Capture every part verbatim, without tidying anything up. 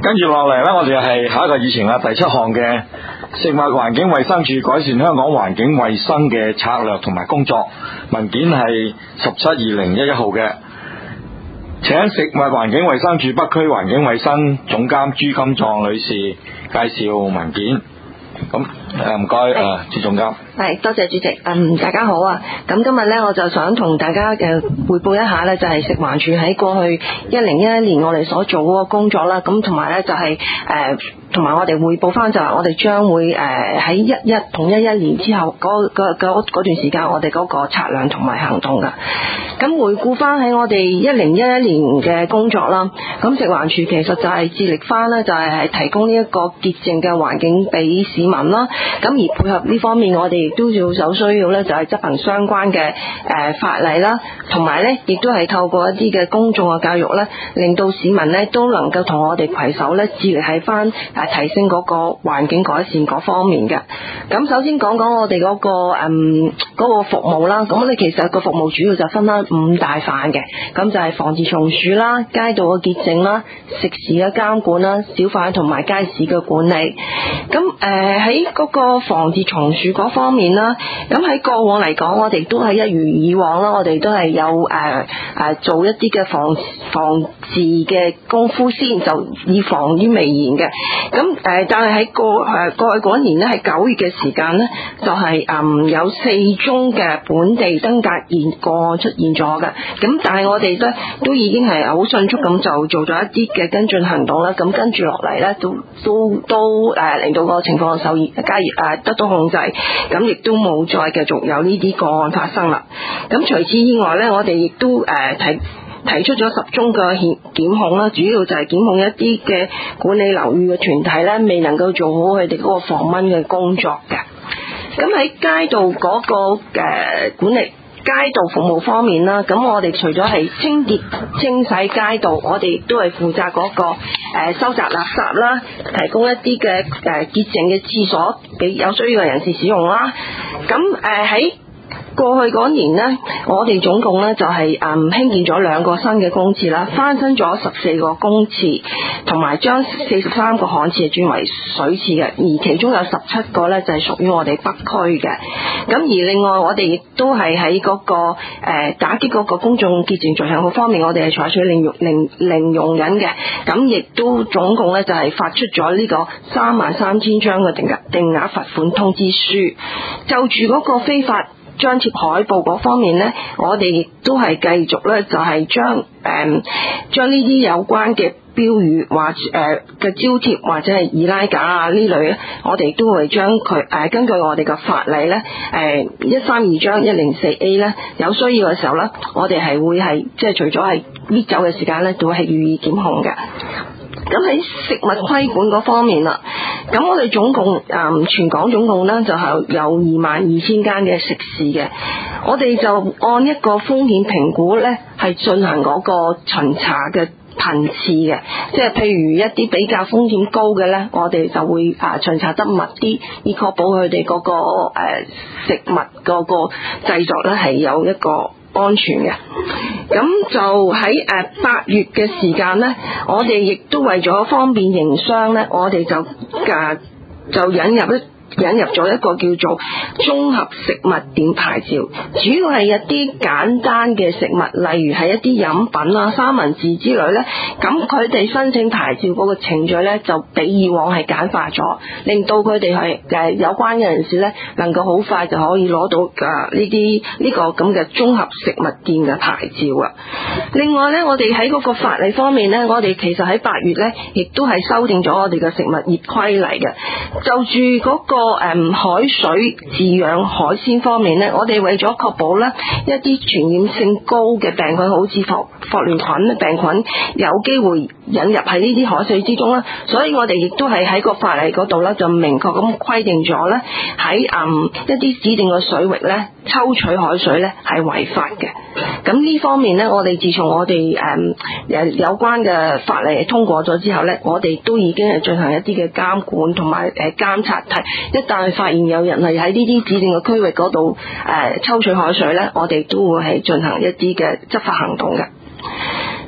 跟住落嚟呢，我哋係下一個議程啦，第七項嘅食物環境衛生署改善香港環境衛生嘅策略同埋工作文件係十七二零一一號嘅，請食物環境衛生署北區環境衛生總監朱金壯女士介紹文件。咁誒唔該誒朱總監。 係，多謝主席。嗯，大家好啊。咁今日咧，我就想同大家嘅匯報一下咧，就係食環署喺過去一零一一年我哋所做嗰個工作啦。咁同埋咧就係誒，同埋我哋匯報翻就係我哋將會誒喺一一同一一年之後嗰嗰嗰嗰段時間，我哋嗰個策略同埋行動噶。咁回顧翻喺我哋一零一一年嘅工作啦，咁食環署其實就係致力翻咧，就係係提供呢一個潔淨嘅環境俾市民啦。咁而配合呢方面，我哋亦都要有需要咧，就係執行相關嘅誒法例啦，同埋咧亦都係透過一啲嘅公眾嘅教育咧，令到市民咧都能夠同我哋攜手咧，致力喺翻誒提升嗰個環境改善嗰方面嘅。咁首先講講我哋嗰個誒嗰個服務啦，咁我哋其實個服務主要就分翻五大範嘅，咁就係防治蟲鼠啦、街道嘅潔淨啦、食肆嘅監管啦、小販同埋街市嘅管理。咁誒喺嗰個防治蟲鼠嗰方面啦，咁喺過往嚟講，我哋都係一如以往啦，我哋都係有誒誒、呃、做一啲嘅防防治嘅功夫先，就以防於未然嘅。咁誒、呃，但係喺過誒過去嗰一年咧，係九月嘅時間咧，就係、是、誒、嗯、有四宗嘅本地登革熱個案出現咗嘅。咁但係我哋咧都已經係好迅速咁就做咗一啲嘅跟進行動啦。咁跟住落嚟咧，都都都誒令到個情況受加熱誒得到控制。咁亦都冇再繼續有呢啲個案發生啦。咁除此以外咧，我哋亦都誒提提出咗十宗嘅檢檢控啦，主要就係檢控一啲嘅管理樓宇嘅團體咧，未能夠做好佢哋嗰個防蚊嘅工作嘅。咁喺街道嗰個誒管理街道服務方面啦，咁我哋除咗係清潔清洗街道，我哋亦都係負責嗰個誒收集垃圾啦，提供一啲嘅誒潔淨嘅廁所俾有需要嘅人士使用啦。咁誒喺過去嗰年呢，我哋總共呢就係誒興建咗兩個新嘅公廁啦，翻新咗十四個公廁，同埋將四十三個旱廁轉為水廁嘅，而其中有十七個呢就係屬於我哋北區嘅。咁而另外我哋亦都係喺嗰個誒打擊嗰個公眾潔淨罪行嗰方面，我哋係採取零容零零容忍嘅。咁亦都總共呢就係發出咗呢個三萬三千張嘅定額定額罰款通知書。就住嗰個非法張貼海報嗰方面呢，我哋亦都係繼續呢，就係將誒將呢啲有關嘅標語或誒嘅招貼或者係易拉架啊呢類咧，我哋都會將佢誒根據我哋嘅法例咧誒一三二章一零四 A 咧，有需要嘅時候咧，我哋係會係即係除咗係搣走嘅時間咧，都會係予以檢控嘅。咁喺食物規管嗰方面啦，咁我哋總共誒、嗯、全港總共咧就係有二萬二千間嘅食肆嘅，我哋就按一個風險評估咧係進行嗰個巡查嘅頻次嘅，即係譬如一啲比較風險高嘅咧，我哋就會啊巡查得密啲，以確保佢哋嗰個誒、呃、食物嗰個製作咧係有一個安全嘅。咁就喺誒八月嘅時間咧，我哋亦都為咗方便營商咧，我哋就誒、啊、就引入一引入咗一個叫做綜合食物店牌照，主要係一啲簡單嘅食物，例如係一啲飲品啊、三文治之類咧。咁佢哋申請牌照嗰個程序咧，就比以往係簡化咗，令到佢哋係誒有關嘅人士咧，能夠好快就可以攞到誒呢啲呢個咁嘅綜合食物店嘅牌照啊。另外咧，我哋喺嗰個法例方面咧，我哋其實喺八月咧，亦都係修訂咗我哋嘅食物業規例嘅，就住嗰個。個誒海水飼養海鮮方面咧，我哋為咗確保咧一啲傳染性高嘅病菌，好似霍霍亂菌病菌有機會引入喺呢啲海水之中啦，所以我哋亦都係喺個法例嗰度咧就明確咁規定咗咧喺誒一啲指定嘅水域咧抽取海水咧係違法嘅。咁呢方面咧，我哋自從我哋誒誒有關嘅法例通過咗之後咧，我哋都已經係進行一啲嘅監管同埋誒監察，睇一旦發現有人係喺呢啲指定嘅區域嗰度誒抽取海水咧，我哋都會係進行一啲嘅執法行動嘅。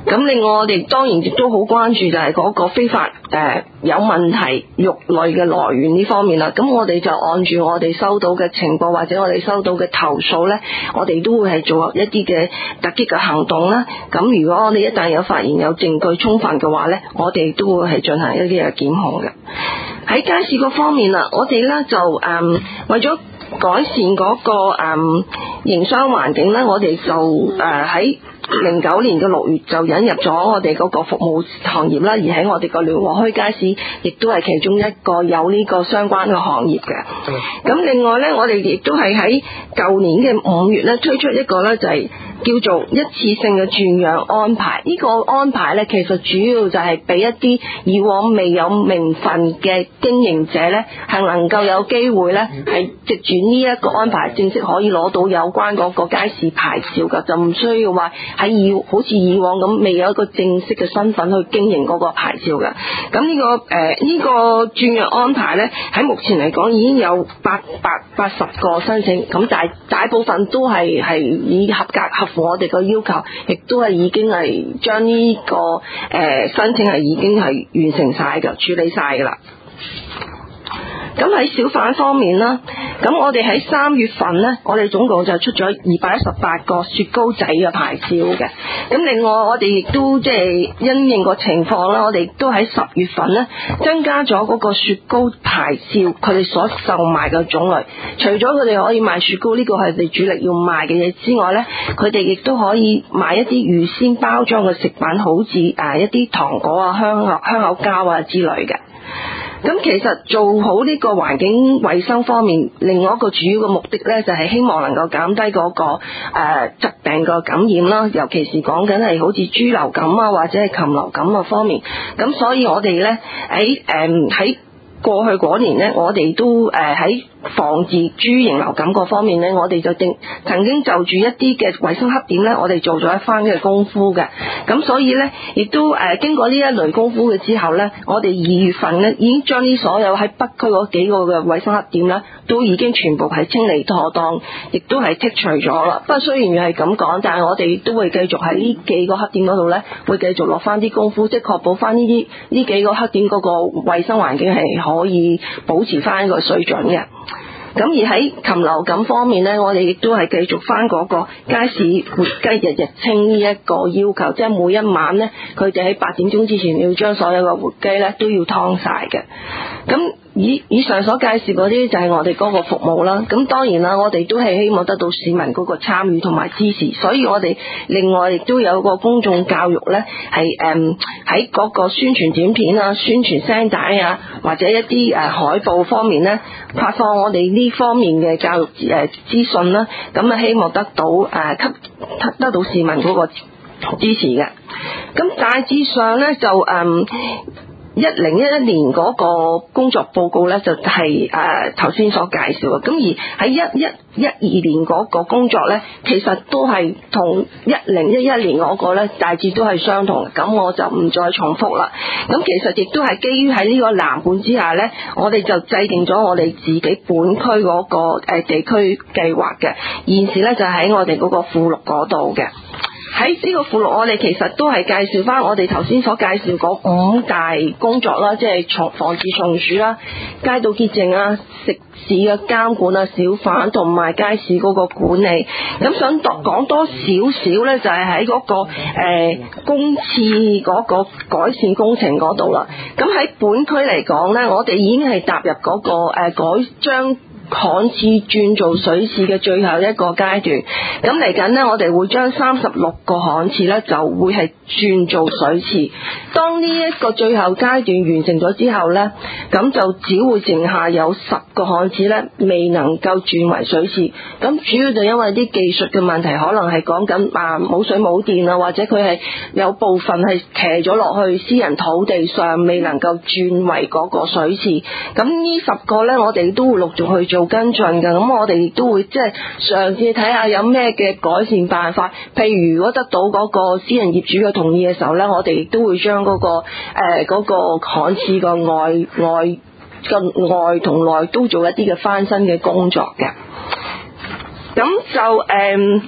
咁另外我哋當然亦都好關注就係嗰個非法誒、呃、有問題肉類嘅來源呢方面啦。咁我哋就按住我哋收到嘅情報或者我哋收到嘅投訴呢，我哋都會係做一啲嘅突擊嘅行動啦。咁如果我哋一旦有發現有證據充分嘅話呢，我哋都會係進行一啲嘅檢控嘅。喺街市嗰方面啦，我哋呢就誒、嗯、為咗改善嗰、那個誒營、嗯、商環境呢，我哋就誒喺零九年嘅六月就引入咗我哋嗰個服務行業啦，而喺我哋個聯和墟街市亦都係其中一個有呢個相關嘅行業嘅。咁另外呢，我哋亦都係喺舊年嘅五月呢推出一個呢就係叫做一次性嘅轉讓安排。呢、這個安排呢，其實主要就係俾一啲以往未有名份嘅經營者呢，係能夠有機會呢，係藉住呢一個安排正式可以攞到有關嗰個街市牌照㗎，就唔需要話喺以好似以往咁未有一個正式嘅身份去經營嗰個牌照嘅。咁呢、這個誒呢、呃這個轉讓安排呢，喺目前嚟講已經有八百八十個申請，咁大大部分都係係以合格合乎我哋個要求，亦都係已經係將呢個誒、呃、申請係已經係完成晒㗎，處理晒㗎啦。咁喺小販方面啦，咁我哋喺三月份呢，我哋總共就出咗二百一十八個雪糕仔嘅牌照嘅。咁另外我哋亦都即係因應個情況啦，我哋都喺十月份呢增加咗嗰個雪糕牌照，佢哋所售賣嘅種類。除咗佢哋可以賣雪糕呢個係佢哋主力要賣嘅嘢之外呢，佢哋亦都可以賣一啲預先包裝嘅食品，好似誒一啲糖果啊、香口香口膠啊之類嘅。咁其實做好呢個環境衛生方面，另外一個主要嘅目的呢，就係希望能夠減低嗰個誒疾病嘅感染啦，尤其是講緊係好似豬流感啊或者係禽流感啊方面。咁所以我哋呢，喺誒喺過去嗰年呢，我哋都誒喺防治豬型流感嗰方面呢，我哋就定曾經就住一啲嘅衛生黑點呢，我哋做咗一番嘅功夫嘅。咁所以呢，亦都誒經過呢一類功夫嘅之後呢，我哋二月份呢已經將啲所有喺北區嗰幾個嘅衛生黑點呢，都已經全部係清理妥當，亦都係剔除咗啦。不過雖然係咁講，但係我哋都會繼續喺呢幾個黑點嗰度呢，會繼續落翻啲功夫，即係確保翻呢啲呢幾個黑點嗰個衛生環境係可以保持翻一個水準嘅。咁而喺禽流感方面呢，我哋亦都係繼續翻嗰個街市活雞日日清呢一個要求，即係每一晚呢，佢哋喺八點鐘之前要將所有嘅活雞呢都要劏晒嘅。咁以以上所介紹嗰啲就係我哋嗰個服務啦。咁當然啦，我哋都係希望得到市民嗰個參與同埋支持，所以我哋另外亦都有個公眾教育呢，係誒喺嗰個宣傳短片啊、宣傳聲帶啊，或者一啲誒海報方面呢，發放我哋呢方面嘅教育誒資訊啦。咁啊，希望得到誒吸得到市民嗰個支持嘅。咁大致上呢，就誒。一零一一年嗰個工作報告呢，就係誒頭先所介紹嘅。咁而喺一一一二年嗰個工作呢，其實都係同一零一一年嗰個呢大致都係相同。咁我就唔再重複啦。咁其實亦都係基於喺呢個藍本之下呢，我哋就制定咗我哋自己本區嗰個誒地區計劃嘅。現時呢，就喺我哋嗰個附錄嗰度嘅。喺呢個附錄，我哋其實都係介紹翻我哋頭先所介紹嗰五大工作啦，即係從防治蟲鼠啦、街道潔淨啊、食肆嘅監管啊、小販同埋街市嗰個管理。咁想多講多少少呢，就係喺嗰個誒、呃、公廁嗰個改善工程嗰度啦。咁喺本區嚟講呢，我哋已經係踏入嗰、嗰個誒、呃、改將旱廁轉做水廁嘅最後一個階段，咁嚟緊呢，我哋會將三十六個旱廁呢就會係轉做水廁。當呢一個最後階段完成咗之後呢，咁就只會剩下有十個旱廁呢未能夠轉為水廁。咁主要就因為啲技術嘅問題，可能係講緊啊冇水冇電啊，或者佢係有部分係騎咗落去私人土地上，未能夠轉為嗰個水廁。咁呢十個呢，我哋都會陸續去做跟進嘅。咁我哋亦都會即係嘗試睇下有咩嘅改善辦法。譬如如果得到嗰個私人業主嘅同意嘅時候呢，我哋亦都會將嗰個誒嗰個旱廁個外外個外同內都做一啲嘅翻新嘅工作嘅。咁就誒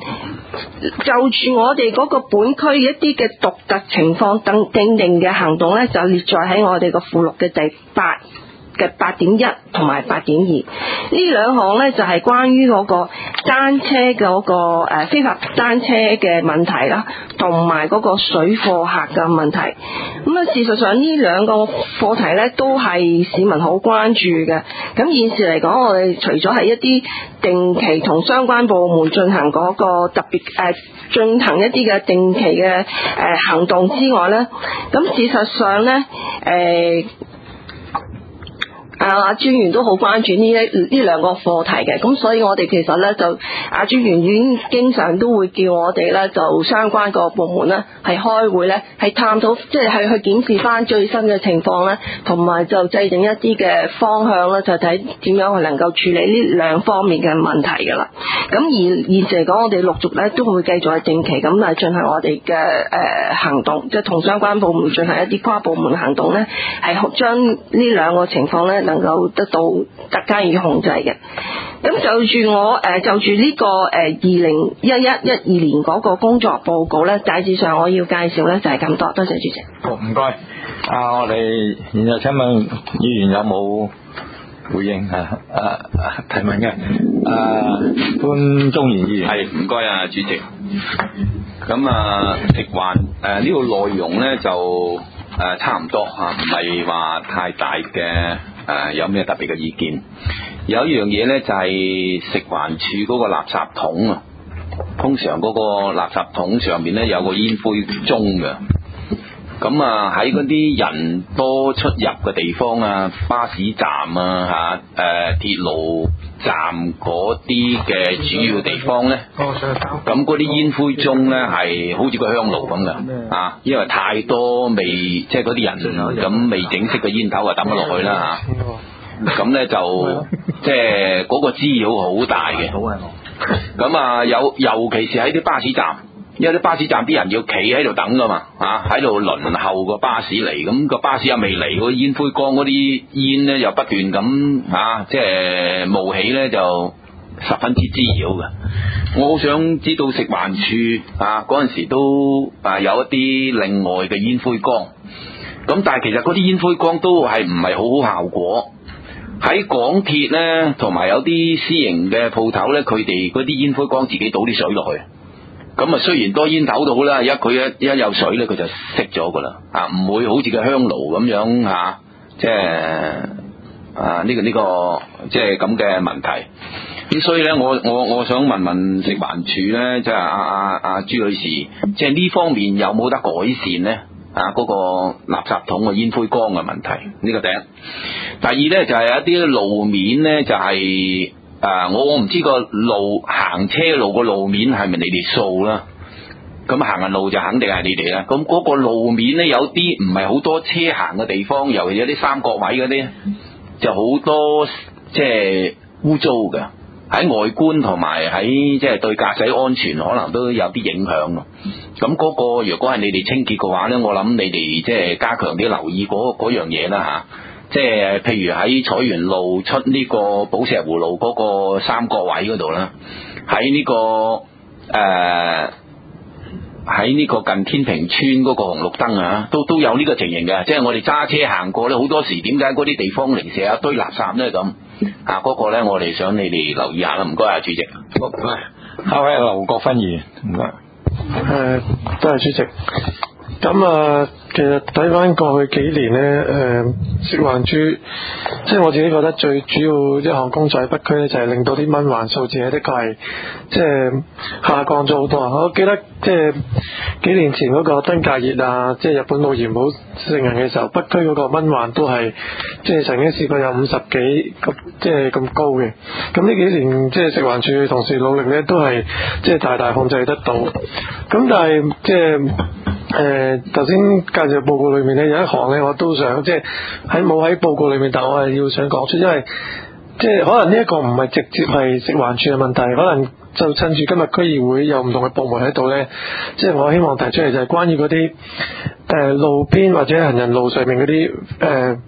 就住我哋嗰個本區一啲嘅獨特情況等訂定嘅行動咧，就列載喺我哋個附錄嘅第八嘅八點一同埋八點二，呢兩項咧就係關於嗰個單車嗰個誒非法單車嘅問題啦，同埋嗰個水貨客嘅問題。咁啊，事實上呢兩個課題咧都係市民好關注嘅。咁現時嚟講，我哋除咗係一啲定期同相關部門進行嗰個特別誒進行一啲嘅定期嘅誒行動之外咧，咁事實上咧誒。呃啊！阿專員都好關注呢一呢兩個課題嘅，咁所以我哋其實咧就阿專員已經經常都會叫我哋咧就相關個部門咧係開會咧係探討，即係係去檢視翻最新嘅情況咧，同埋就制定一啲嘅方向咧，就睇點樣去能夠處理呢兩方面嘅問題㗎啦。咁而現時嚟講，我哋陸續咧都會繼續係定期咁嚟進行我哋嘅誒行動，即係同相關部門進行一啲跨部門行動咧，係將呢兩個情況咧能夠得到得加以控制嘅。咁就住我誒就住呢個誒二零一一一二年嗰個工作報告咧，大致上我要介紹咧就係咁多，多謝主席。 好，唔該。啊，我哋現在請問議員有冇回應啊？啊提問嘅，啊潘宗賢議員。 係，唔該啊，主席。咁啊，食環誒呢個內容咧就誒、呃、差唔多嚇，唔係話太大嘅誒、呃、有咩特別嘅意見。有一樣嘢咧就係、是、食環署嗰個垃圾桶啊，通常嗰個垃圾桶上面咧有個煙灰盅嘅。咁啊喺嗰啲人多出入嘅地方啊，巴士站啊嚇，誒鐵路站嗰啲嘅主要地方咧，咁嗰啲煙灰盅咧係好似個香爐咁嘅啊，因為太多未即係嗰啲人咁未整熄嘅煙頭啊抌咗落去啦嚇，咁咧就即係嗰個滋擾好大嘅。咁啊有尤其是喺啲巴士站。因為啲巴士站啲人要企喺度等噶嘛，啊喺度輪候個巴士嚟，咁個巴士又未嚟，嗰煙灰缸嗰啲煙咧又不斷咁啊，即係冒起咧，就十分之滋擾嘅。我好想知道食環署啊嗰陣時都啊有一啲另外嘅煙灰缸，咁但係其實嗰啲煙灰缸都係唔係好好效果。喺港鐵咧，同埋有啲私營嘅鋪頭咧，佢哋嗰啲煙灰缸自己倒啲水落去。咁啊，雖然多煙頭到啦，一佢一一有水咧，佢就熄咗噶啦，啊，唔會好似個香爐咁樣吓、啊，即係啊呢、這個呢、這個即係咁嘅問題。咁所以咧，我我我想問問食環署咧，即係阿阿阿朱女士，即係呢方面有冇得改善咧？啊，嗰、那個垃圾桶嘅煙灰缸嘅問題，呢、這個第一。第二咧就係、是、一啲路面咧，就係、是。誒、呃，我我唔知個路行車路個路面係咪你哋掃啦？咁行人路就肯定係你哋啦。咁嗰個路面咧，有啲唔係好多車行嘅地方，尤其有啲三角位嗰啲，就好多即係污糟嘅，喺外觀同埋喺即係對駕駛安全可能都有啲影響。咁嗰個如果係你哋清潔嘅話咧，我諗你哋即係加強啲留意嗰嗰樣嘢啦吓。即係譬如喺彩園路出呢個寶石湖路嗰個三角位嗰度啦，喺呢、這個誒喺呢個近天平村嗰個紅綠燈啊，都都有呢個情形嘅。即係我哋揸車行過咧，好多時點解嗰啲地方零舍一堆垃圾咧咁啊？嗰、那個咧我哋想你哋留意下啦。唔該啊，主席。 好，唔該。下位劉國勳議員，唔該。 誒，多謝主席。咁啊，其實睇翻過去幾年咧，誒、呃，食環署，即係我自己覺得最主要一項工作喺北區咧，就係令到啲蚊患數字咧，的確係即係下降咗好多啊！我記得即係幾年前嗰個登革熱啊，即係日本腦炎好盛行嘅時候，北區嗰個蚊患都係即係曾經試過有五十幾咁，即係咁高嘅。咁呢幾年即係食環署同時努力咧，都係即係大大控制得到。咁但係即係。誒頭先介紹報告裏面咧有一項咧，我都想即係喺冇喺報告裏面，但我係要想講出，因為即係可能呢一個唔係直接係食環署嘅問題，可能就趁住今日區議會有唔同嘅部門喺度咧，即係我希望提出嚟就係關於嗰啲誒路邊或者行人路上面嗰啲誒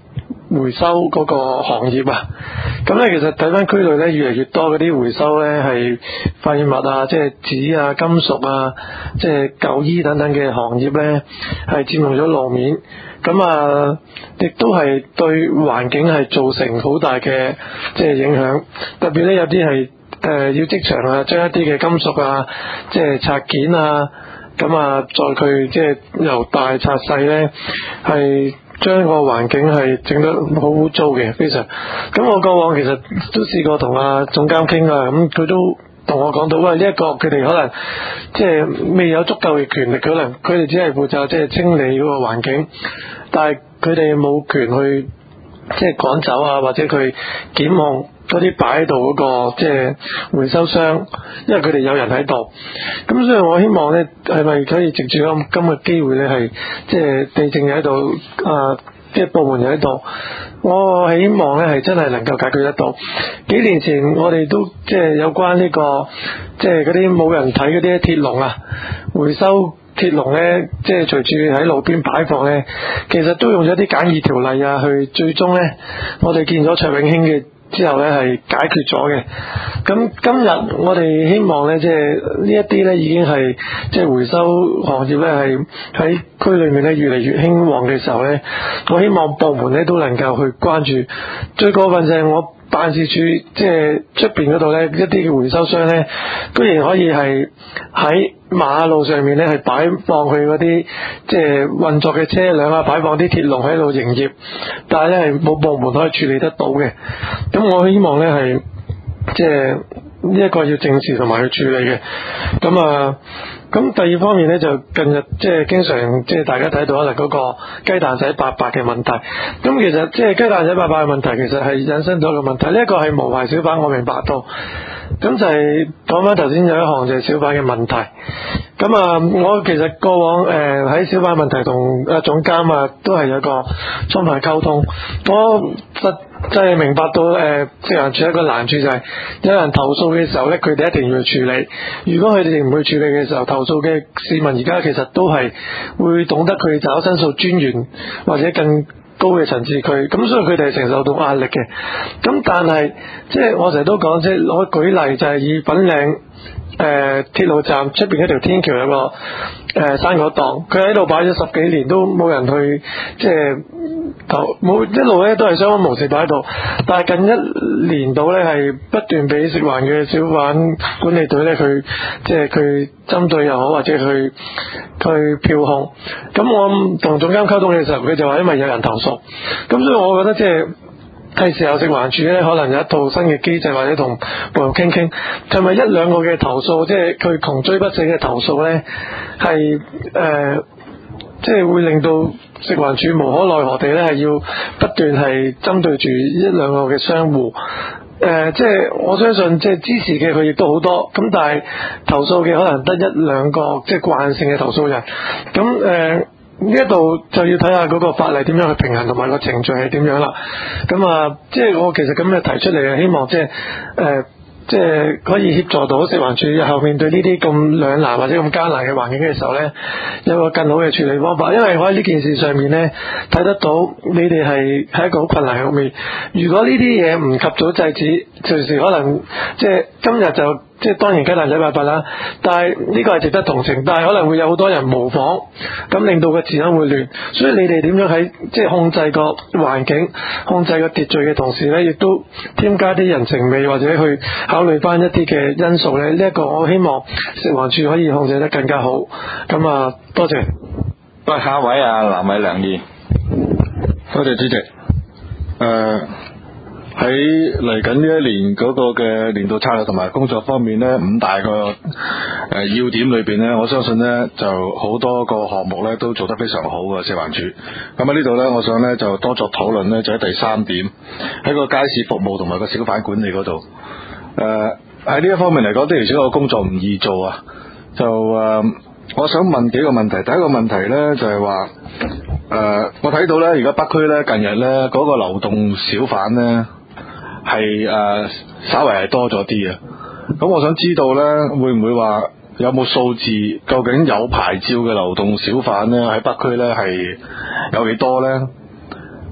回收嗰個行業啊。咁咧其實睇翻區內咧越嚟越多嗰啲回收咧係廢物啊，即係紙啊、金屬啊、即係舊衣等等嘅行業咧係佔用咗路面。咁啊，亦都係對環境係造成好大嘅即係影響。特別咧有啲係誒要即場啊，將一啲嘅金屬啊，即係拆件啊，咁啊再佢即係由大拆細咧，係將個環境係整得好污糟嘅，非常。咁我過往其實都試過同阿總監傾啊，咁佢都同我講到，喂，呢一個佢哋可能即係未有足夠嘅權力，可能佢哋只係負責即係清理嗰個環境，但係佢哋冇權去即係趕走啊，或者佢檢控嗰啲擺喺度嗰個即係回收商，因為佢哋有人喺度。咁所以我希望咧，係咪可以藉住今今日機會咧，係即係地政又喺度啊，即係部門又喺度，我希望咧係真係能夠解決得到。幾年前我哋都即係有關呢個即係嗰啲冇人睇嗰啲鐵籠啊，回收鐵籠咧，即係隨住喺路邊擺放咧，其實都用咗啲簡易條例啊，去最終咧，我哋見咗卓永興嘅之後咧係解決咗嘅。咁今日我哋希望咧，即係呢一啲咧已經係即係回收行業咧係喺區裏面咧越嚟越興旺嘅時候咧，我希望部門咧都能夠去關注。最過分就係我辦事處即係出邊嗰度咧，一啲嘅回收商咧，居然可以係喺馬路上面咧係擺放佢嗰啲即係運作嘅車輛啊，擺放啲鐵籠喺度營業，但係咧係冇部門可以處理得到嘅。咁我希望咧係即係呢一個要正視同埋去處理嘅。咁啊，咁第二方面咧就近日即係經常即係大家睇到可能嗰個雞蛋仔八百嘅問題。咁其實即係雞蛋仔八百嘅問題，其實係引申咗一個問題。呢、這、一個係無牌小販，我明白到。咁就係講翻頭先有一項就係小販嘅問題。咁啊，我其實過往誒喺、呃、小販問題同啊總監啊都係有個充分溝通。我實際係明白到誒食環署一個難處就係有人投訴嘅時候咧，佢哋一定要去處理。如果佢哋唔去處理嘅時候，投訴嘅市民而家其實都係會懂得去找申訴專員或者更高嘅層次區，咁所以佢哋係承受到壓力嘅。咁但係即係我成日都講，即係攞舉例就係以粉嶺誒鐵路站出邊一條天橋有個誒、呃、生果檔，佢喺度擺咗十幾年都冇人去即係投冇一路咧都係相安無事擺喺度，但係近一年度咧係不斷俾食環嘅小販管理隊咧去即係佢針對又好或者去去票控。咁我同總監溝通嘅時候，佢就話因為有人投訴，咁所以我覺得即係係時候食環署咧可能有一套新嘅機制，或者同部門傾傾，係咪一兩個嘅投訴，即係佢窮追不捨嘅投訴咧，係誒即係會令到食環署無可奈何地咧係要不斷係針對住一兩個嘅商戶。誒、呃，即係我相信，即係支持嘅佢亦都好多，咁但係投訴嘅可能得一兩個，即係慣性嘅投訴人。咁誒呢一度就要睇下嗰個法例點樣去平衡，同埋個程序係點樣啦。咁啊，即係我其實咁樣提出嚟，希望即係誒。呃即係可以協助到食環署日後面對呢啲咁兩難或者咁艱難嘅環境嘅時候呢，有個更好嘅處理方法。因為我喺呢件事上面呢，睇得到你哋係喺一個好困難嘅面。如果呢啲嘢唔及早制止，隨時可能即係今日就即係當然雞蛋仔八百啦。但係呢個係值得同情，但係可能會有好多人模仿，咁令到個治安會亂。所以你哋點樣喺即係控制個環境、控制個秩序嘅同時呢，亦都添加啲人情味，或者去考慮翻一啲嘅因素咧，呢、這、一個我希望食環署可以控制得更加好。咁啊，多謝。 喂，下一位啊，藍偉良議， 多謝主席。誒喺嚟緊呢一年嗰個嘅年度策略同埋工作方面咧，五大個誒、呃、要點裏邊咧，我相信咧就好多個項目咧都做得非常好嘅食環署。咁喺呢度咧，我想咧就多作討論咧，就喺第三點喺個街市服務同埋個小販管理嗰度。誒喺呢一方面嚟講，的而且確個工作唔易做啊。就誒、呃，我想問幾個問題。第一個問題咧就係話誒，我睇到咧而家北區咧近日咧嗰、那個流動小販咧係誒稍微係多咗啲啊。咁我想知道咧，會唔會話有冇數字？究竟有牌照嘅流動小販咧喺北區咧係有幾多咧？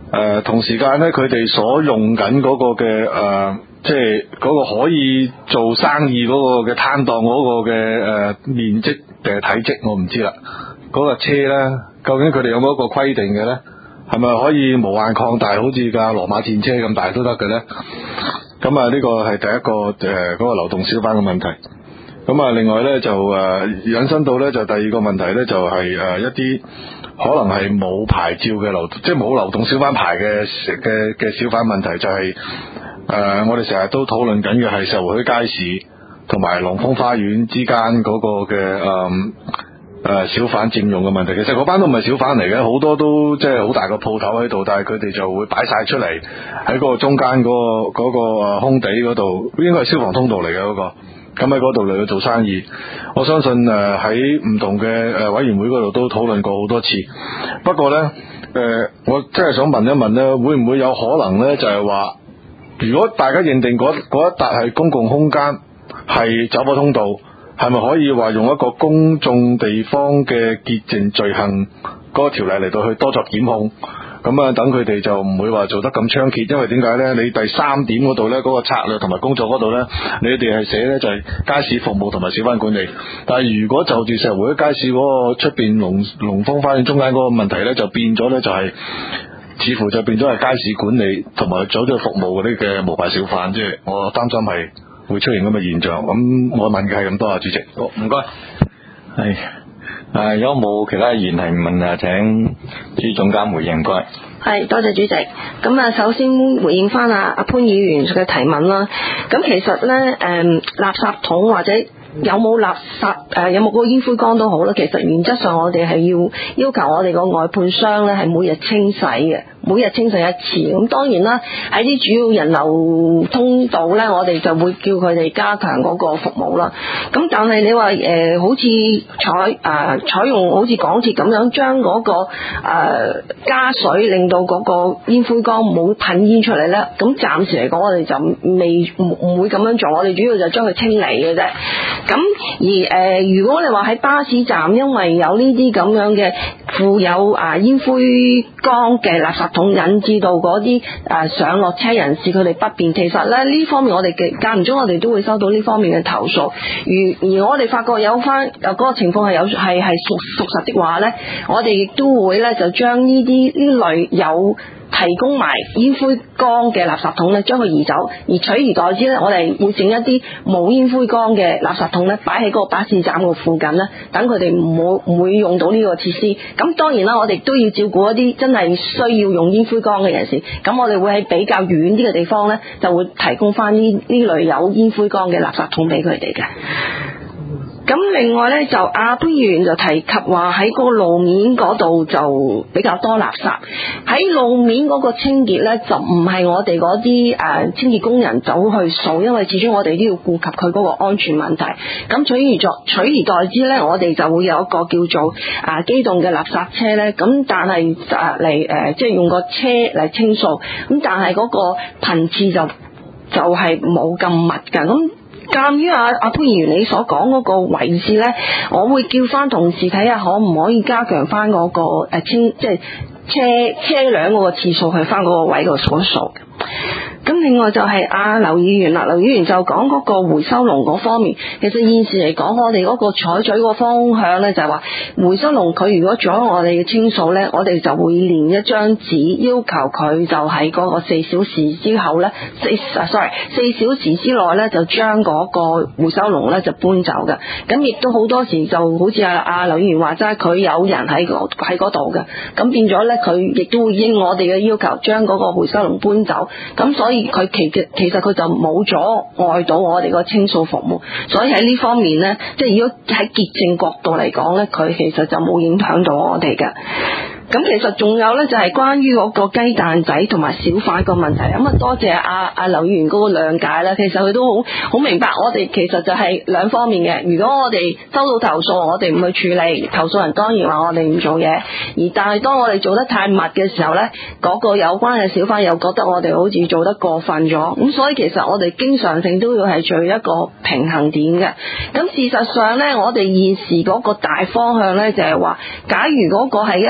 呃、同時間咧佢哋所用緊嗰個嘅誒、呃，即係嗰個可以做生意嗰個嘅攤檔嗰個嘅誒、呃、面積定係體積，我唔知啦。嗰、那個車咧，究竟佢哋有冇一個規定嘅咧？係咪可以無限擴大，好似架羅馬戰車咁大都得嘅咧？咁啊，呢個係第一個誒嗰、呃那個流動小販嘅問題。咁啊，另外咧就誒、呃、引申到咧就第二個問題咧就係、是、誒、呃、一啲可能係冇牌照嘅流，即係冇流動小販牌嘅嘅嘅小販問題，就係、是、誒、呃、我哋成日都討論緊嘅係石湖墟街市同埋龍豐花園之間嗰個嘅誒。呃誒、呃，小販佔用嘅問題，其實嗰班都唔係小販嚟嘅，好多都即係好大個鋪頭喺度，但係佢哋就會擺晒出嚟喺嗰個中間嗰、嗰個、嗰個誒空地嗰度，應該係消防通道嚟嘅嗰個，咁喺嗰度嚟去做生意。我相信誒喺唔同嘅誒委員會嗰度都討論過好多次。不過呢，誒、呃，我真係想問一問呢，會唔會有可能呢？就係、是、話，如果大家認定嗰嗰一笪係公共空間，係走火通道，係咪可以話用一個公眾地方嘅潔淨罪行嗰個條例嚟到去多作檢控？咁啊，等佢哋就唔會話做得咁猖獗，因為點解呢？你第三點嗰度呢，嗰、嗰個策略同埋工作嗰度呢，你哋係寫呢就係街市服務同埋小販管理。但係如果就住石湖街市嗰個出邊龍龍豐花園中間嗰個問題呢，就變咗呢，就係、是、似乎就變咗係街市管理同埋組織服務嗰啲嘅無牌小販，即係我擔心係會出現咁嘅現象。咁我問嘅係咁多啊，主席。 好，唔該。係。誒，有冇其他議員提問啊？請朱總監回應，唔該。 係，多謝主席。咁啊，首先回應翻阿阿潘議員嘅提問啦。咁其實咧，誒、嗯，垃圾桶或者有冇垃圾誒，有冇嗰個煙灰缸都好啦。其實原則上我哋係要要求我哋個外判商咧係每日清洗嘅。每日清洗一次，咁當然啦，喺啲主要人流通道呢，我哋就會叫佢哋加強嗰個服務啦。咁但係你話誒、呃，好似採誒採用好似港鐵咁樣，將嗰、嗰個、呃、加水，令到嗰個煙灰缸冇噴煙出嚟呢。咁暫時嚟講，我哋就未唔會咁樣做，我哋主要就將佢清理嘅啫。咁而誒、呃，如果你話喺巴士站，因為有呢啲咁樣嘅附有啊煙灰缸嘅垃圾桶引致到嗰啲誒上落車人士佢哋不便，其實咧呢方面我哋嘅間唔中我哋都會收到呢方面嘅投訴，而而我哋發覺有翻有嗰個情況係有係係屬屬實的話咧，我哋亦都會咧就將呢啲呢類有提供埋煙灰缸嘅垃圾桶咧，將佢移走，而取而代之咧，我哋會整一啲冇煙灰缸嘅垃圾桶咧，擺喺嗰個巴士站個附近咧，等佢哋唔會唔會用到呢個設施。咁當然啦，我哋都要照顧一啲真係需要用煙灰缸嘅人士。咁我哋會喺比較遠啲嘅地方咧，就會提供翻呢呢類有煙灰缸嘅垃圾桶俾佢哋嘅。咁另外咧就阿潘議員就提及話喺嗰個路面嗰度就比較多垃圾，喺路面嗰個清潔咧就唔係我哋嗰啲誒清潔工人走去掃，因為始終我哋都要顧及佢嗰個安全問題。咁取而作取而代之咧，我哋就會有一個叫做啊機動嘅垃圾車咧，咁但係誒嚟誒即係用個車嚟清掃，咁但係嗰個頻次就就係冇咁密㗎。咁鑒於阿阿潘議員你所講嗰個維持咧，我會叫翻同事睇下可唔可以加強翻嗰個誒清即係車車輛嗰個次數去翻嗰個位度數一數。咁另外就係阿劉議員啦，劉議員就講嗰個回收籠嗰方面，其實現時嚟講，我哋嗰個採取個方向咧就係話，回收籠佢如果做咗我哋嘅清掃咧，我哋就會連一張紙要求佢就喺嗰個四小時之後咧，四啊 sorry 四小時之內咧就將嗰個回收籠咧就搬走嘅。咁亦都好多時就好似阿阿劉議員話齋，佢有人喺嗰喺嗰度嘅，咁變咗咧佢亦都會應我哋嘅要求將嗰個回收籠搬走。咁所以佢其實其實佢就冇阻礙到我哋個清掃服務，所以喺呢方面呢，即係如果喺潔淨角度嚟講呢，佢其實就冇影響到我哋嘅。咁其實仲有呢，就係關於嗰個雞蛋仔同埋小販個問題。咁啊多謝阿阿劉議員嗰個諒解啦。其實佢都好好明白，我哋其實就係兩方面嘅。如果我哋收到投訴，我哋唔去處理，投訴人當然話我哋唔做嘢。而但係當我哋做得太密嘅時候呢，嗰個有關嘅小販又覺得我哋好似做得過分咗。咁所以其實我哋經常性都要係做一個平衡點嘅。咁事實上呢，我哋現時嗰個大方向呢，就係話，假如嗰個係一個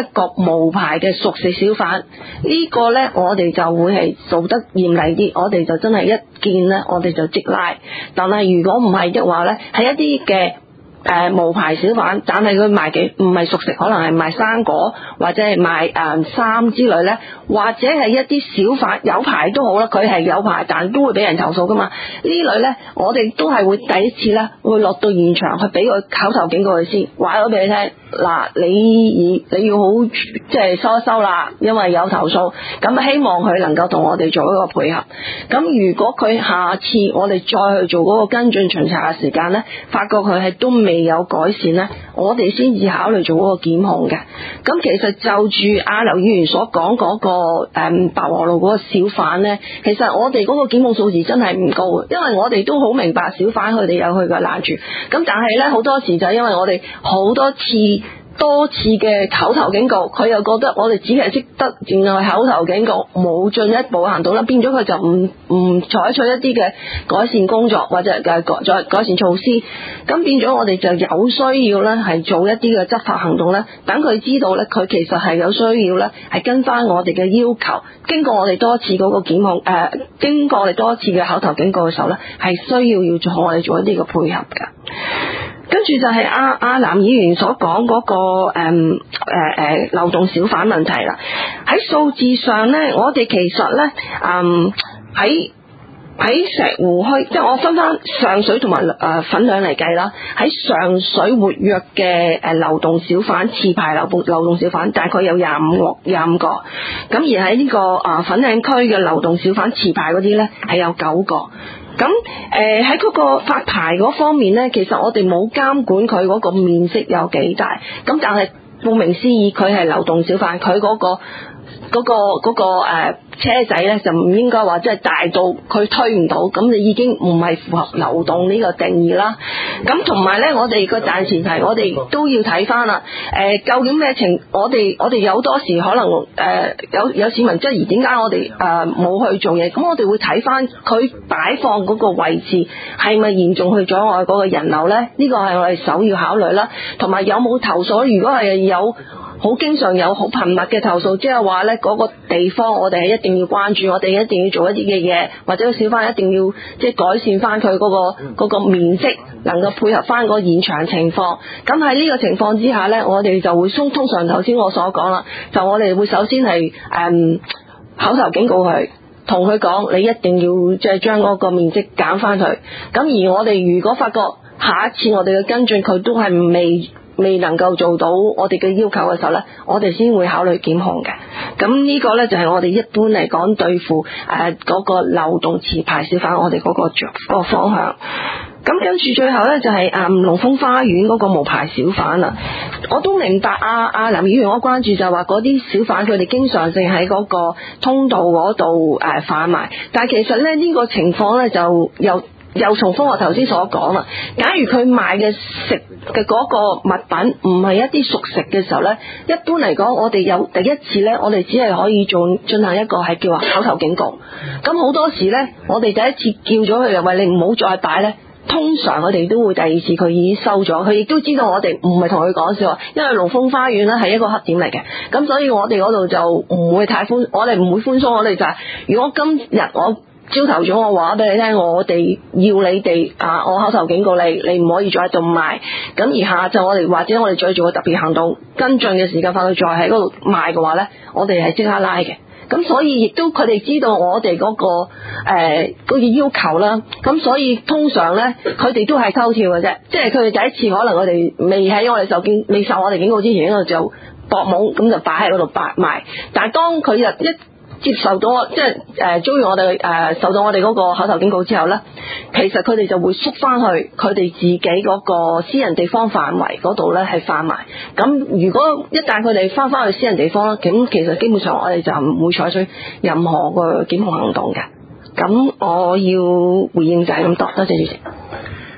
無牌嘅熟食小販，呢個呢，我哋就會係做得嚴厲啲，我哋就真係一見呢，我哋就即拉。但係如果唔係嘅話呢，係一啲嘅誒、呃、無牌小販，但係佢賣嘅唔係熟食，可能係賣生果或者係賣誒衫之類呢，或者係一啲小販有牌都好啦，佢係有牌，但都會俾人投訴噶嘛。呢類呢，我哋都係會第一次呢，會落到現場去俾個口頭警告佢先，話咗俾你聽，嗱你你要好即係收一收啦，因為有投訴，咁希望佢能夠同我哋做一個配合。咁如果佢下次我哋再去做嗰個跟進巡查嘅時間呢，發覺佢係都未有改善呢，我哋先至考慮做嗰個檢控嘅。咁其實就住阿劉議員所講嗰、嗰個誒、嗯、白和路嗰個小販呢，其實我哋嗰個檢控數字真係唔高嘅，因為我哋都好明白小販佢哋有佢嘅難處。咁但係呢，好多時就係因為我哋好多次多次嘅口頭警告，佢又覺得我哋只係識得淨係口頭警告，冇進一步行動啦，變咗佢就唔唔採取一啲嘅改善工作或者嘅改改改善措施，咁變咗我哋就有需要咧係做一啲嘅執法行動咧，等佢知道咧佢其實係有需要咧係跟翻我哋嘅要求，經過我哋多次嗰個檢控誒、呃，經過我哋多次嘅口頭警告嘅時候咧，係需要要做我哋做一啲嘅配合㗎。跟住就係阿阿藍議員所講嗰、那個誒誒誒流動小販問題啦。喺數字上咧，我哋其實咧，嗯喺喺石湖墟，即係我分翻上水同埋誒粉嶺嚟計啦。喺上水活躍嘅誒流動小販持牌流動流動小販大概有廿五個廿五個，咁而喺呢、這個啊、呃、粉嶺區嘅流動小販持牌嗰啲咧係有九個。咁誒喺嗰個發牌嗰方面呢，其實我哋冇監管佢嗰個面積有幾大，咁但係顧名思義，佢係流動小販，佢嗰個嗰個嗰個誒車仔呢，就唔應該話即係大到佢推唔到，咁就已經唔係符合流動呢個定義啦。咁同埋呢，我哋個大前提，我哋都要睇翻啦。誒，究竟咩情？我哋我哋有多時可能誒有有市民質疑點解我哋誒冇去做嘢？咁我哋會睇翻佢擺放嗰個位置係咪嚴重去阻礙嗰個人流呢？呢個係我哋首要考慮啦。同埋有冇投訴？如果係有好經常有好頻密嘅投訴，即係話呢嗰個地方我哋係一定要關注，我哋一定要做一啲嘅嘢，或者小販一定要即係改善翻佢嗰個嗰個面積，能夠配合翻個現場情況。咁喺呢個情況之下呢，我哋就會通通常頭先我所講啦，就我哋會首先係誒、嗯、口頭警告佢，同佢講你一定要即係將嗰個面積減翻佢。咁而我哋如果發覺下一次我哋嘅跟進佢都係未未能夠做到我哋嘅要求嘅時候呢，我哋先會考慮檢控嘅。咁呢個呢，就係我哋一般嚟講對付誒嗰個流動持牌小販我哋嗰個嗰個方向。咁跟住最後呢，就係誒龍豐花園嗰個無牌小販啦。我都明白阿阿林議員我關注就係話嗰啲小販佢哋經常性喺嗰個通道嗰度誒販賣，但係其實呢，呢個情況呢，就又又重複我頭先所講啦。假如佢賣嘅食嘅嗰個物品唔係一啲熟食嘅時候呢，一般嚟講我哋有第一次呢，我哋只係可以做進行一個係叫話口頭警告。咁好多時呢，我哋第一次叫咗佢又話你唔好再擺呢，通常我哋都會第二次佢已經收咗，佢亦都知道我哋唔係同佢講笑，因為龍豐花園呢係一個黑點嚟嘅，咁所以我哋嗰度就唔會太寬，我哋唔會寬鬆，我哋就係、是、如果今日我朝頭早我話俾你聽，我哋要你哋啊，我口頭警告你，你唔可以再喺度賣。咁而下晝我哋或者我哋再做個特別行動跟進嘅時間，發佢再喺嗰度賣嘅話呢，我哋係即刻拉嘅。咁所以亦都佢哋知道我哋嗰、嗰個誒、呃嗰個要求啦。咁所以通常呢，佢哋都係偷跳嘅啫，即係佢哋第一次可能我哋未喺我哋受警未受我哋警告之前，嗰度就搏懵咁就擺喺嗰度擺賣。但係當佢日一接受到即係誒遭遇我哋誒、呃、受到我哋嗰個口頭警告之後呢，其實佢哋就會縮翻去佢哋自己嗰個私人地方範圍嗰度呢係販賣。咁如果一旦佢哋翻翻去私人地方咧，咁其實基本上我哋就唔會採取任何個檢控行動嘅。咁我要回應就係咁多，多謝主席。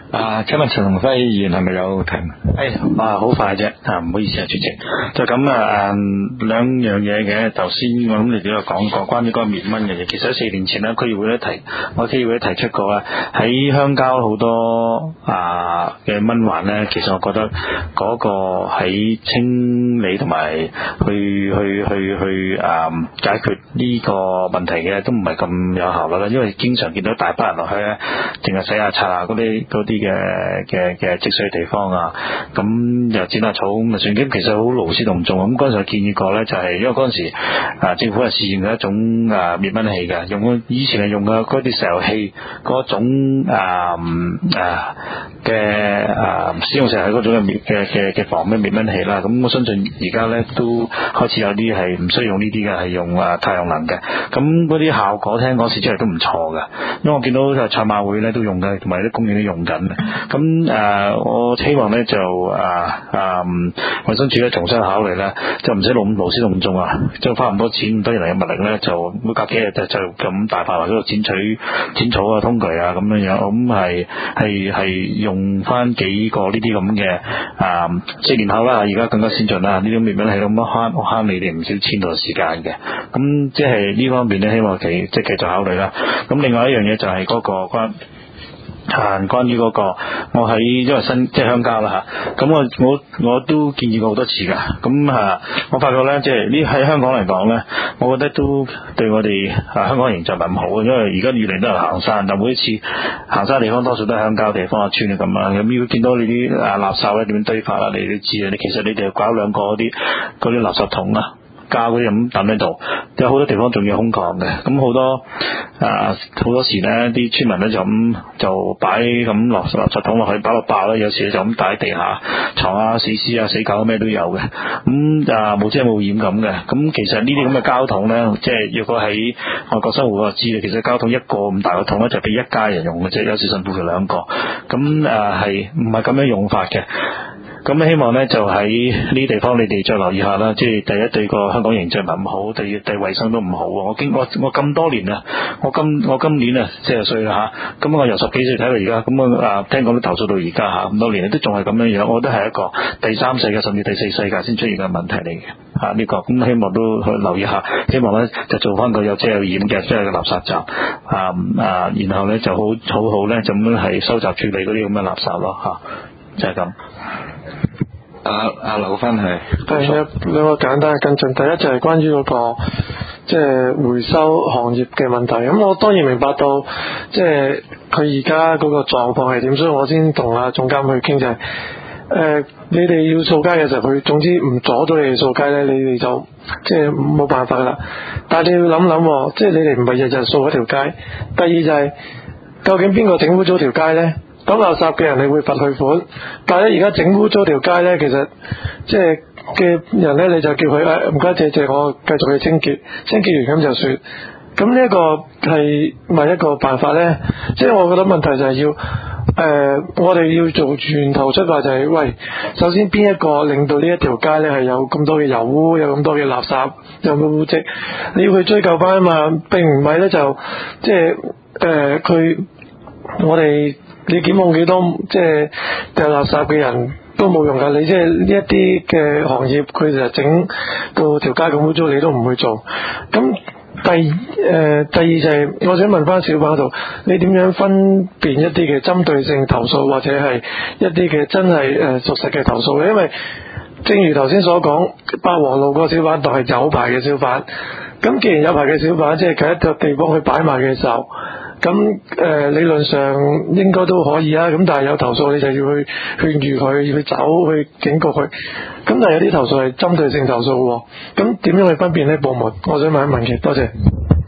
啊，請問陳鴻輝議員係咪有提問？ 誒，啊，好快啫，啊，唔好意思啊，主席。就咁啊，誒，兩樣嘢嘅。頭先我諗你哋有講過關於嗰個滅蚊嘅嘢。其實喺四年前咧，區議會咧提，我區議會提出過啦，喺鄉郊好多啊嘅蚊患咧，其實我覺得嗰個喺清理同埋去去去去啊解決呢個問題嘅都唔係咁有效率啦，因為經常見到大班人落去咧，淨係洗下刷啊嗰啲嗰啲嘅嘅嘅積水地方啊，咁又剪下草咁啊算，咁其實好勞師動眾。咁嗰陣時建議過咧，就係、是、因為嗰陣時啊政府係試驗嘅一種啊滅蚊器嘅，用以前係用嘅嗰啲石油氣嗰種啊啊嘅啊使用石油氣嗰種嘅滅嘅嘅嘅防咩滅蚊器啦。咁我相信而家咧都開始有啲係唔需要用呢啲嘅，係用啊太陽能嘅。咁嗰啲效果聽講試出嚟都唔錯嘅，因為我見到就賽馬會咧都用嘅，同埋啲公園都用緊。咁誒、呃，我希望咧就誒誒衛生署咧重新考慮咧，就唔使勞勞師動眾啊，即係花咁多錢咁多人力嘅物力咧，就每隔幾日就就咁大範圍嗰度剪取剪草啊、通渠啊咁樣樣，咁係係係用翻幾個呢啲咁嘅誒四年後啦，而家更加先進啦，呢種滅蚊係咁慳慳你哋唔少錢同時間嘅。咁即係呢方面咧，希望其即係繼續考慮啦。咁另外一樣嘢就係嗰個關。啊，關於嗰、那個，我喺因為新即係鄉郊啦嚇，咁我我我都建議過好多次㗎，咁啊，我發覺咧，即係呢喺香港嚟講咧，我覺得都對我哋啊香港形象唔係咁好，因為而家越嚟都係行山，但每一次行山地方多數都係鄉郊地方啊、村啊咁啊，咁要見到你啲啊垃圾咧點樣堆法啦，你都知啊，你其實你哋搞兩個嗰啲嗰啲垃圾桶啊。膠嗰啲咁抌喺度，有好多地方仲要空曠嘅，咁好多啊好多時咧，啲村民咧就咁就擺咁落垃圾桶落去，擺落爆啦，有時咧就咁擺喺地下，床啊、死屍啊、死狗咩都有嘅，咁啊冇遮冇掩咁嘅，咁其實呢啲咁嘅膠桶咧，即係如果喺外國生活我就知啦，其實膠桶一個咁大個桶咧就俾一家人用嘅啫，有時甚至乎兩個，咁啊係唔係咁樣用法嘅？咁希望咧就喺呢啲地方你哋再留意下啦，即係第一對個香港形象唔係咁好，第二對衛生都唔好。我經我我咁多年啦，我今我今年啊四十歲啦吓，咁我由十幾歲睇到而家，咁我啊聽講都投訴到而家吓，咁多年都仲係咁樣樣，我覺得係一個第三世界甚至第四世界先出現嘅問題嚟嘅吓呢個，咁希望都去留意下，希望咧就做翻個有遮有掩嘅即係個垃圾站啊啊，然後咧就好好好咧就咁樣係收集處理嗰啲咁嘅垃圾咯吓，就係、是、咁。 阿阿劉芬係， 係有兩個簡單嘅跟進。第一就係關於嗰、那個即係、就是、回收行業嘅問題。咁我當然明白到，即係佢而家嗰個狀況係點，所以我先同阿總監去傾就係、是，誒、呃，你哋要掃街嘅時候，佢總之唔阻到你哋掃街咧，你哋就即係冇辦法噶啦。但係你要諗諗，即係你哋唔係日日掃嗰條街。第二就係、是，究竟邊個整污糟條街咧？抌垃圾嘅人你會罰佢款，但係咧而家整污糟條街咧，其實即係嘅人咧，你就叫佢誒唔該謝謝我繼續去清潔，清潔完咁就算。咁呢一個係咪一個辦法咧？即係我覺得問題就係要誒、呃，我哋要做源頭出發就係、是、喂，首先邊一個令到呢一條街咧係有咁多嘅油污，有咁多嘅垃圾，有咁污跡，你要去追究翻啊嘛，並唔係咧就即係誒佢我哋。你檢控幾多即係掉垃圾嘅人都冇用噶，你即係呢一啲嘅行業，佢就整到條街咁污糟，你都唔會做。咁第誒、呃、第二就係、是，我想問翻小鵬度，你點樣分辨一啲嘅針對性投訴，或者係一啲嘅真係誒屬實嘅投訴咧？因為正如頭先所講，八和路個小販檔係有牌嘅小販，咁既然有牌嘅小販，即係喺一個地方去擺賣嘅時候。咁誒、呃、理論上應該都可以啊，咁但係有投訴你就要去勸喻佢，要去走去警告佢。咁但係有啲投訴係針對性投訴喎，咁點樣去分辨呢部門？我想問一問嘅，多謝。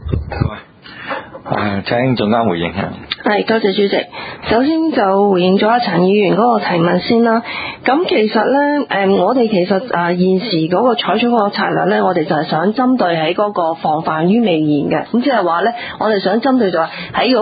誒，請總監回應下。 係，多謝主席。首先就回應咗阿陳議員嗰個提問先啦。咁其實咧，誒，我哋其實啊現時嗰個採取嗰個策略咧，我哋就係想針對喺嗰個防範於未然嘅。咁即係話咧，我哋想針對就係喺嗰個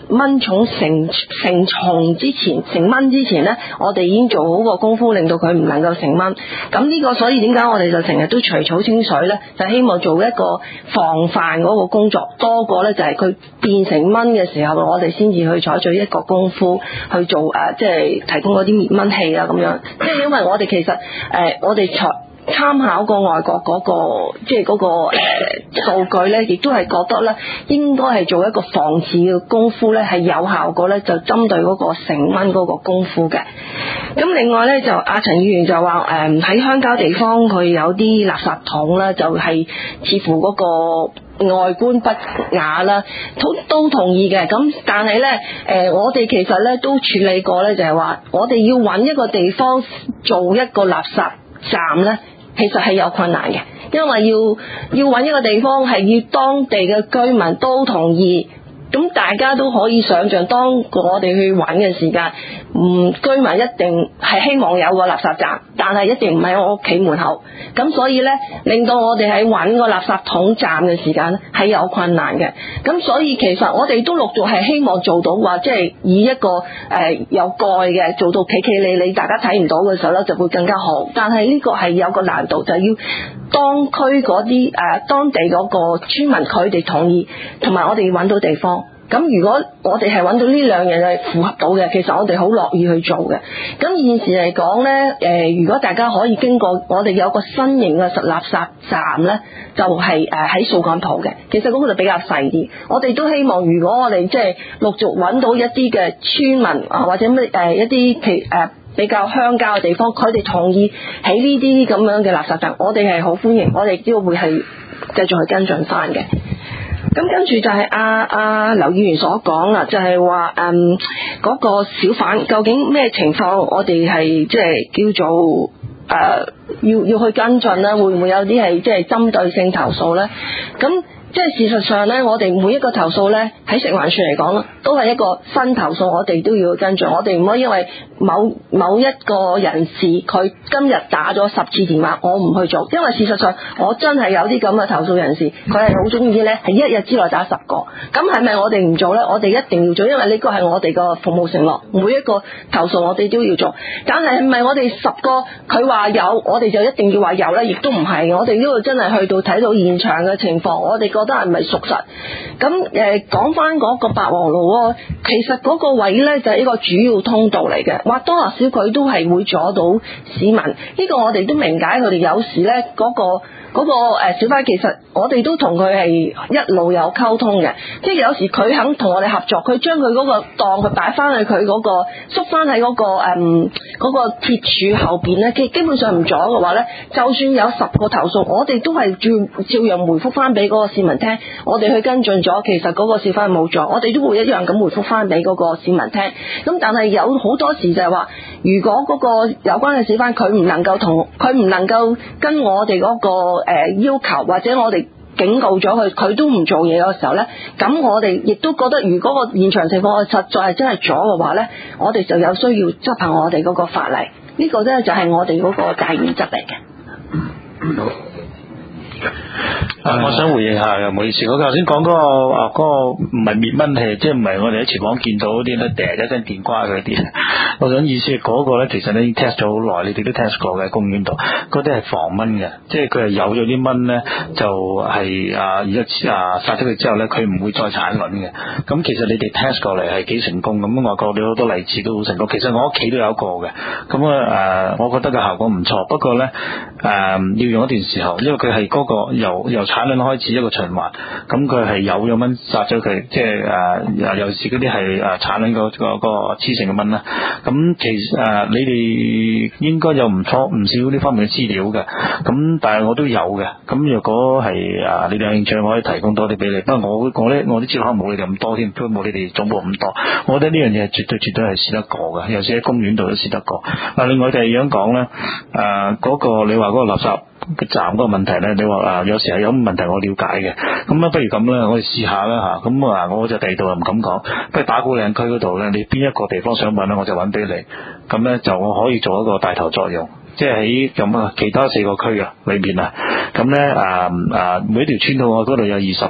蚊蟲成成蟲之前，成蚊之前呢，我哋已經做好個功夫，令到佢唔能夠成蚊。咁呢個所以點解我哋就成日都除草清水呢？就希望做一個防範嗰個工作，多過呢就係佢變成蚊嘅時候，我哋先至去採取一個功夫去做誒、呃，即係提供嗰啲滅蚊器啊咁樣。即係因為我哋其實誒、呃，我哋採參考過外國嗰、那個即係嗰個誒數據咧，亦都係覺得咧應該係做一個防治嘅功夫咧係有效果咧，就針對嗰個成蚊嗰個功夫嘅。咁另外咧就阿陳議員就話誒喺鄉郊地方佢有啲垃圾桶咧，就係、是、似乎嗰個外觀不雅啦，都都同意嘅。咁但係咧誒我哋其實咧都處理過咧，就係話我哋要揾一個地方做一個垃圾站咧。其實係有困難嘅，因為要要揾一個地方係要當地嘅居民都同意，咁大家都可以想象，當我哋去揾嘅時間，嗯，居民一定係希望有個垃圾站，但係一定唔喺我屋企門口，咁所以呢，令到我哋喺揾個垃圾桶站嘅時間呢係有困難嘅，咁所以其實我哋都陸續係希望做到話，即係以一個誒、呃、有蓋嘅做到企企理理，大家睇唔到嘅時候呢就會更加好，但係呢個係有個難度，就係、要當區嗰啲誒當地嗰個村民佢哋同意，同埋我哋要揾到地方。咁如果我哋係揾到呢兩樣係符合到嘅，其實我哋好樂意去做嘅。咁現時嚟講呢，誒、呃，如果大家可以經過我哋有個新型嘅實垃圾站呢，就係誒喺掃桿埔嘅。其實嗰個就比較細啲。我哋都希望，如果我哋即係陸續揾到一啲嘅村民啊，或者咩誒、呃、一啲其誒比較鄉郊嘅地方，佢哋同意喺呢啲咁樣嘅垃圾站，我哋係好歡迎，我哋都會係繼續去跟進翻嘅。咁跟住就係阿阿劉議員所講啦，就係話誒嗰個小販究竟咩情況，我哋係即係叫做誒、呃、要要去跟進啦，會唔會有啲係即係針對性投訴咧？咁即係事實上咧，我哋每一個投訴咧喺食環署嚟講都係一個新投訴，我哋都要跟進。我哋唔可以因為某某一個人士佢今日打咗十次電話，我唔去做，因為事實上我真係有啲咁嘅投訴人士，佢係好中意咧，係一日之內打十個。咁係咪我哋唔做咧？我哋一定要做，因為呢個係我哋個服務承諾，每一個投訴我哋都要做。但係係咪我哋十個佢話有，我哋就一定要話有咧？亦都唔係，我哋都要真係去到睇到現場嘅情況，我哋覺得係咪屬實？咁誒講翻嗰個白王路喎，其實嗰個位咧就係一個主要通道嚟嘅，或多或少佢都係會阻到市民。呢、這個我哋都明解，佢哋有時咧嗰、那個。嗰、那個小販其實我哋都同佢係一路有溝通嘅，即係有時佢肯同我哋合作，佢將佢嗰個檔佢擺翻去佢嗰、那個縮翻喺嗰個誒嗰、嗯那個鐵柱後邊咧，基基本上唔阻嘅話咧，就算有十個投訴，我哋都係照照樣回覆翻俾嗰個市民聽，我哋去跟進咗，其實嗰個小販冇阻，我哋都會一樣咁回覆翻俾嗰個市民聽。咁但係有好多時就係話，如果嗰個有關嘅小販佢唔能夠同佢唔能夠跟我哋嗰、那個誒要求，或者我哋警告咗佢，佢都唔做嘢嘅時候呢，咁我哋亦都覺得，如果個現場情況實在係真係阻嘅話呢，我哋就有需要執行我哋嗰個法例，呢、這個呢，就係我哋嗰個大原則嚟嘅。 好。啊、我想回應下嘅，唔好意思，我頭先講嗰個啊，嗰、嗰個唔係滅蚊器，即係唔係我哋喺廚房見到嗰啲咧，嗲一聲電瓜嗰啲。我想意思係嗰個咧，其實咧已經 test 咗好耐，你哋都 test 過嘅公園度，嗰啲係防蚊嘅，即係佢係有咗啲蚊咧，就係、是、啊，而家啊殺咗佢之後咧，佢唔會再產卵嘅。咁其實你哋 test 過嚟係幾成功，咁外國有好多例子都好成功。其實我屋企都有一個嘅，咁啊誒，我覺得個效果唔錯，不過咧誒、啊、要用一段時候，因為佢係嗰個由由產卵開始一個循環，咁佢係有咗蚊殺咗佢，即係誒尤其是嗰啲係誒產卵嗰個個雌性嘅蚊啦。咁其實誒、呃、你哋應該有唔錯唔少呢方面嘅資料嘅，咁但係我都有嘅。咁若果係誒你哋有興趣，我可以提供多啲俾你。不過我我咧我啲資料可能冇你哋咁多添，都冇你哋總部咁多。我覺得呢樣嘢絕對絕對係試得過嘅，尤其喺公園度都試得過。嗱，另外第二樣講咧，誒、呃、嗰、那個你話嗰個垃圾站嗰個問題咧，你話啊有時係有問題，我了解嘅。咁啊，不如咁啦，我哋試下啦嚇。咁啊，我就第二度又唔敢講。不如打鼓嶺區嗰度咧，你邊一個地方想揾咧，我就揾俾你。咁咧就我可以做一個帶頭作用，即係喺咁啊其他四個區啊裏面啊。咁咧啊啊每一條村到我嗰度有二十。誒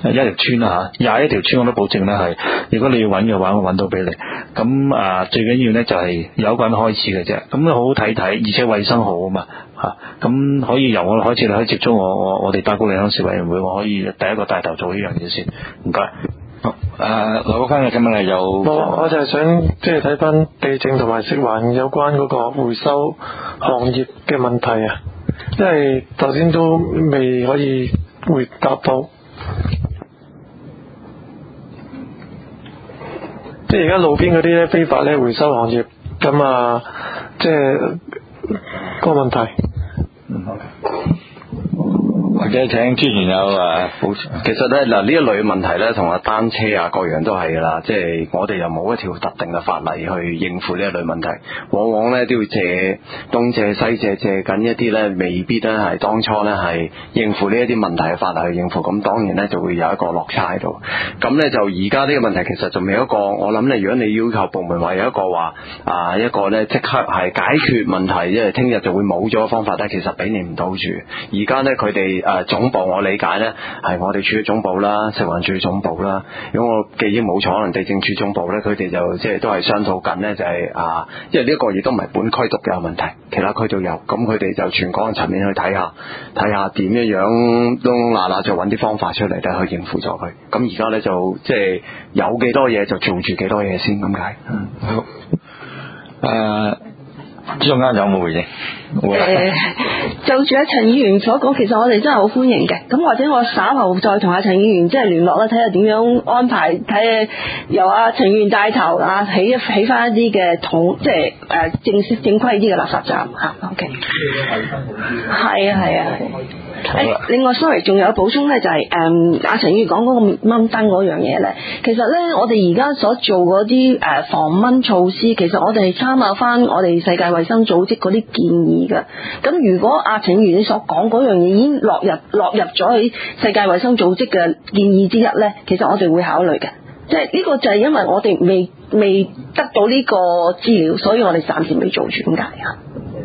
一條村啦嚇，廿一條村我都保證咧係，如果你要揾嘅話，我揾到俾你。咁啊，最緊要咧就係有一個人開始嘅啫，咁好好睇睇，而且衞生好啊嘛嚇，咁可以由我開始，你可以接觸我，我我哋打鼓嶺鄉事委員會，我可以第一個帶頭做呢樣嘢先。唔該。 好，誒劉國勳嘅今日係有， 我我就係想即係睇翻地政同埋食環有關嗰個回收行業嘅問題啊，因為頭先都未可以回答到。即係而家路邊嗰啲咧非法咧回收行業，咁啊，即係個問題。 嗯，好。或者請專員有誒補充。 其實咧嗱，呢一類嘅問題咧，同阿單車啊各樣都係噶啦，即係我哋又冇一條特定嘅法例去應付呢一類問題，往往咧都要借東借西借，借緊一啲咧未必咧係當初咧係應付呢一啲問題嘅法例去應付，咁當然咧就會有一個落差喺度。咁咧就而家呢個問題其實仲未有一個，我諗咧如果你要求部門話有一個話啊一個咧即刻係解決問題，因為聽日就會冇咗嘅方法咧，其實俾你唔到住。而家咧佢哋誒總部我理解咧係我哋處嘅總部啦，食環署總部啦。如果我記憶冇錯，可能地政處總部咧，佢哋就即係都係商討緊咧，就係、是、啊，因為呢一個亦都唔係本區獨有問題，其他區都有。咁佢哋就全港嘅層面去睇下，睇下點樣樣都嗱嗱就揾啲方法出嚟咧去應付咗佢。咁而家咧就即係有幾多嘢就做住幾多嘢先咁解。 嗯，好。誒，朱總監有冇回應？ 誒、呃，就住阿陳議員所講，其實我哋真係好歡迎嘅。咁或者我稍後再同阿陳議員即係聯絡啦，睇下點樣安排，睇下由阿陳議員帶頭啊，起一起翻一啲嘅統，即係誒正式正規啲嘅垃圾站嚇。OK。係啊係啊。誒，另外 sorry， 仲有補充咧，就係誒阿陳議員講嗰個滅蚊燈嗰樣嘢咧，其實咧我哋而家所做嗰啲誒防蚊措施，其實我哋係參考翻我哋世界衛生組織嗰啲建議嘅。咁如果阿陳議員你所講嗰樣嘢已經落入落入咗喺世界衛生組織嘅建議之一咧，其實我哋會考慮嘅。即係呢個就係因為我哋未未得到呢個資料，所以我哋暫時未做住咁解啊。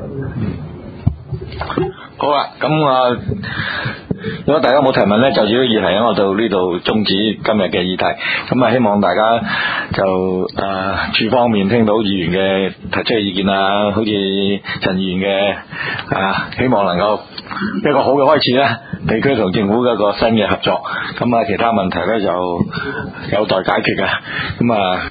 好啦，咁啊，如果大家冇提問咧，就住呢個議題咧，我到呢度終止今日嘅議題。咁啊，希望大家就誒處、呃、方面聽到議員嘅提出嘅意見啊，好似陳議員嘅啊，希望能夠一個好嘅開始咧，地區同政府嘅一個新嘅合作。咁啊，其他問題咧就有待解決嘅。咁啊。